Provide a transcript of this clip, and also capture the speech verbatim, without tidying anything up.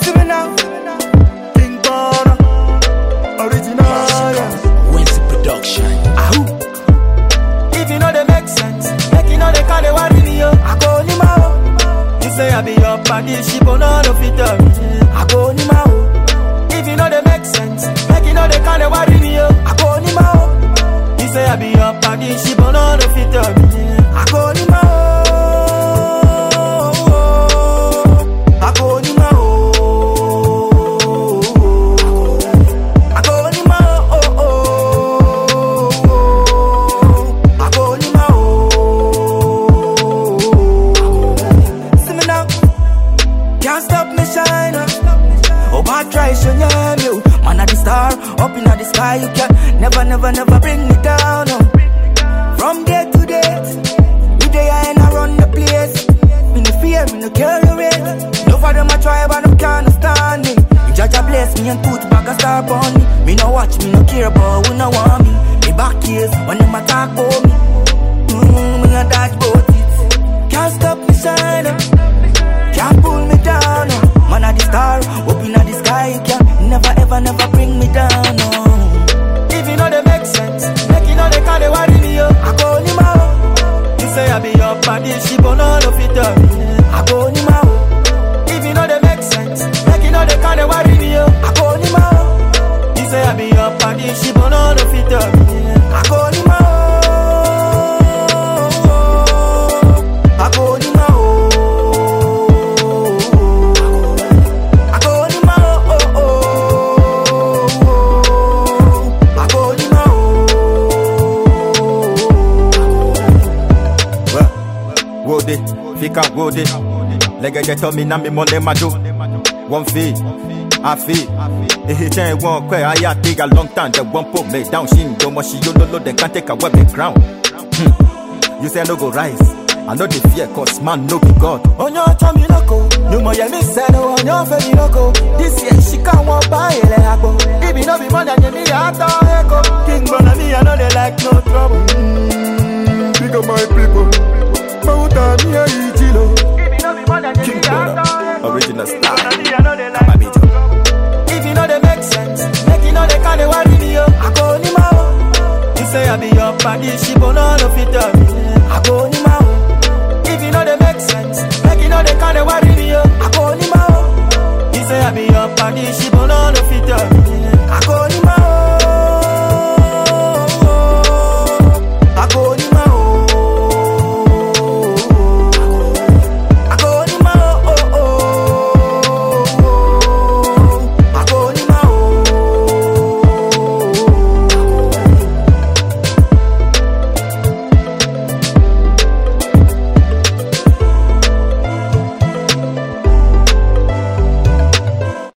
See me now. King Bona. Original. Wincy Production. Ahoo. If you know they make sense, make you know they can't worry me, yo. I go ni mao. You say I be your party, she but no no fit up. I go ni mao. If you know they make sense, make you know they can't worry me, yo. I go ni mao. You say I be your party, she but no no fit up. I go ni mao. I go ni mao. I go ni mao. I go ni mao. See me now, can't stop me shining. Oh, I try to name you. Man of the star, up in the sky, you can never, never, never bring me down. No. From day to day, we day and I run the place. Me no fear, me no carry weight. No for them I try, but them can't stand me. You judge a bless me and put back a star on me. Me no watch, me no care about who no want me. Me back years when them attack about me. Mmm, me no dodge about it. Can't stop me shining. Can't pull me down. No. Man of the star, up in the sky, you can never, ever, never bring me down. No. If you know they make sense, make you know they can't worry me, yo. I go ni mao. You say I be your party, she but no no fit up. I go ni mao. If you know they make sense, make you know they can't worry me, yo. I go ni mao. You say I be your party, she but no no fit up. I go ni mao. I go ni mao. I go ni mao. I go ni mao. Well, would it? Fika would it? Lega get on me na me money ma do. One fee, I fee. If he chain one quay, I ya take a long time. The one put me down. She don't want she you know they can't take away the crown. Hmm. You say no go rise. I know the fear cause man no be God. On your tummy loco, no more ya miss said on your family loco. This year she can't walk by a lago. If you know be more than you need a echo. King Bona me, I know they like no trouble. Mm, big up my people. Mauta me a Ichilo. King Bona, original star. If you know they make sense, make you know they can't worry me, yo. I go ni mao. You say I be your party, she but no no fit up.